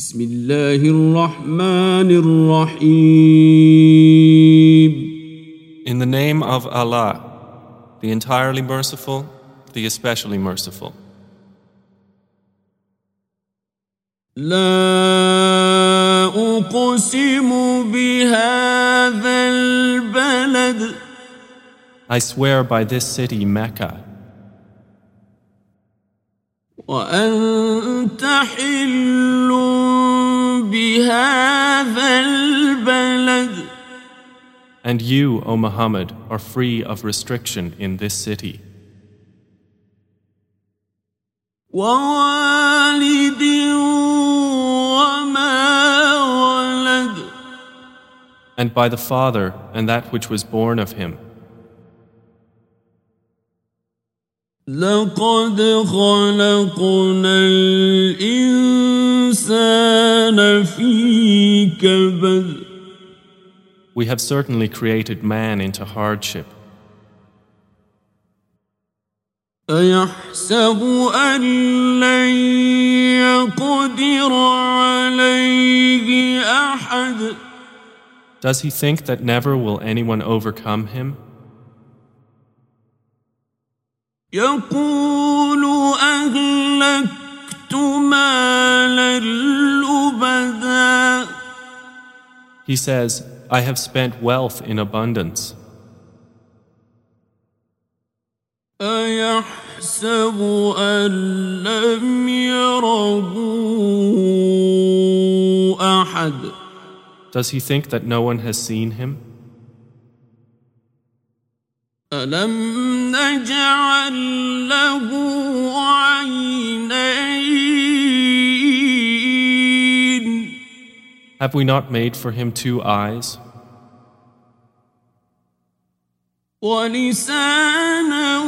بسم الله الرحمن الرحيم. In the name of Allah, the entirely merciful, the especially merciful. لا أقسم بهذا البلد. I swear by this city, Mecca, وأنت حل بهذا البلد. and you, O Muhammad, are free of restriction in this city. ووالد وما ولد. And by the Father and that which was born of him. لقد خلقنا الإنسان في كبد. We have certainly created man into hardship. أيحسب أن لن يقدر عليه أحد. Does he think that never will anyone overcome him? يقول أهلكت مالا لبدا. He says, I have spent wealth in abundance. أيحسب أن لم يره أحد. Does he think that no one has seen him? ألم نجعل له عينين. Have we not made for him 2 eyes? ولسانا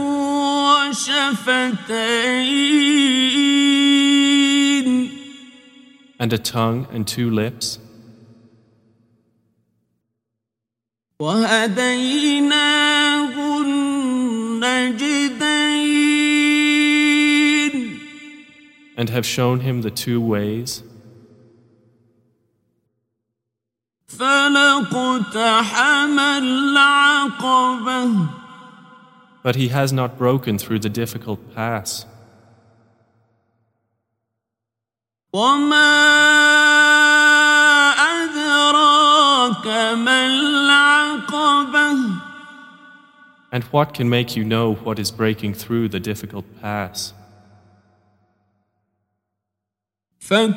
وشفتين. And a tongue and 2 lips? وهديناه النجدين. And have shown him the 2 ways? فلاقتحم العقبة. But he has not broken through the difficult pass. وما أدراك ما العقبة. And what can make you know what is breaking through the difficult pass? فك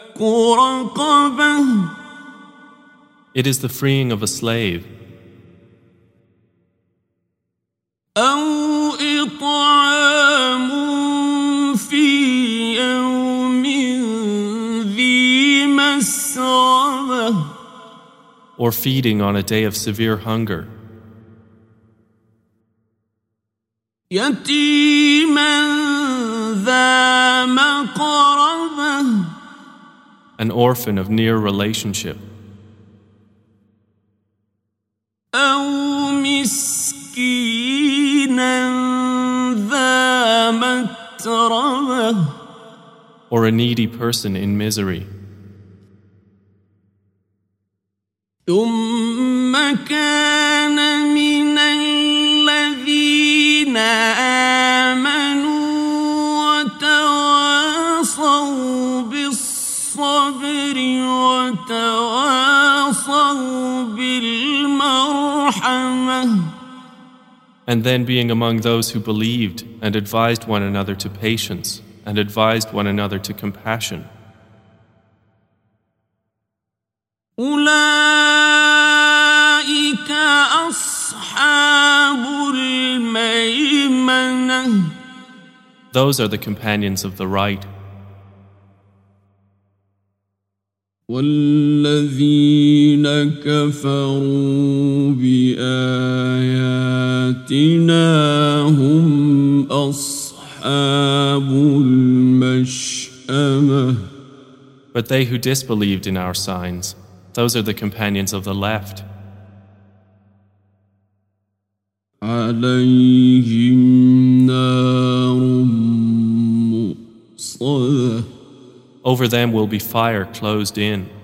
رقبة. It is the freeing of a slave, أو إطعام في يوم ذي مسغبة. or feeding on a day of severe hunger, يتيما ذا مقربة. an orphan of near relationship, أو مسكينا ذا متربة. or a needy person in misery. ثم كان من الذين آمنوا وتواصوا بالصبر وتواصوا بالمرحمة. And then being among those who believed and advised one another to patience and advised one another to compassion. أولئك أصحاب الميمنة. Those are the companions of the right. والذين كفروا بآياتنا هم أصحاب المشأمة. But they who disbelieved in our signs, those are the companions of the left. عليهم نار مؤصدة. over them will be fire closed in.